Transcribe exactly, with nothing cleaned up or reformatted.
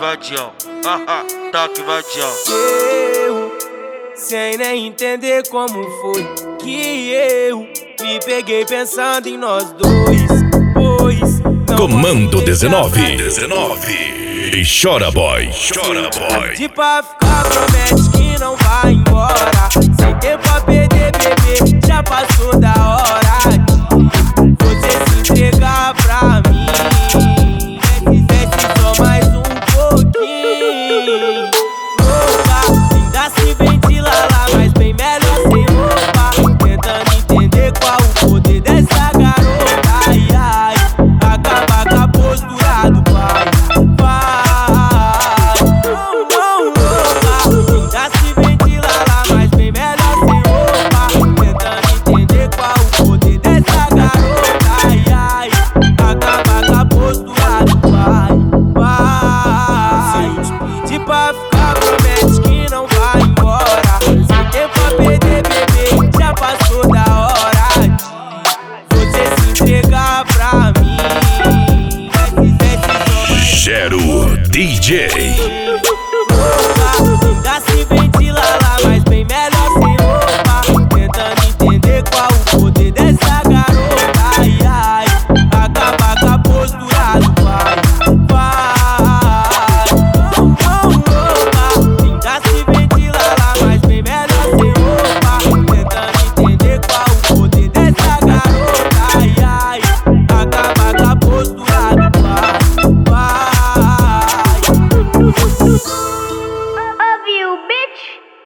vadião, haha, toque vadião. Eu, sem nem entender como foi que eu me peguei pensando em nós dois, pois não Comando dezenove, dezenove. E chora boy, chora boy. de pra ficar, promete que não vai embora. Sem tempo a perder, bebê, já passou da